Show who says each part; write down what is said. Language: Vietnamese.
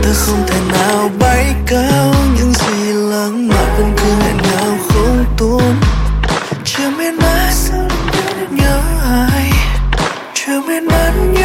Speaker 1: Giờ không thể nào bay cao những gì lãng mạn vẫn cứ nghẹn ngào không tuôn. Chưa biết nói sao nhớ ai, chưa biết nói